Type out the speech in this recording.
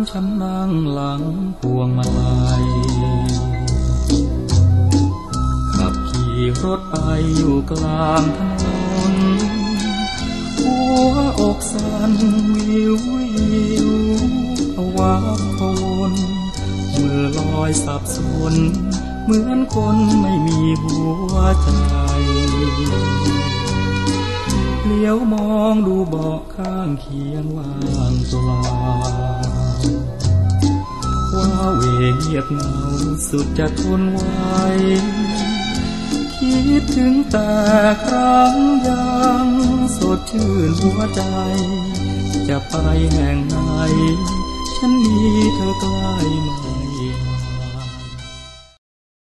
ฉันนั่งหลังพวงมาลัยขับขี่รถไปอยู่กลางถนนหัวอกสั่นวิววิวภาวะพวนมือลอยสับสนเหมือนคนไม่มีหัวใจเลี้ยวมองดูเบาะข้างเคียงว่างเปล่าว่าเวเงียบเหงาสุดจะทนไหวคิดถึงแต่ครั้งยังสดชื่นหัวใจจะไปแห่งไหนฉันมีเธอใกล้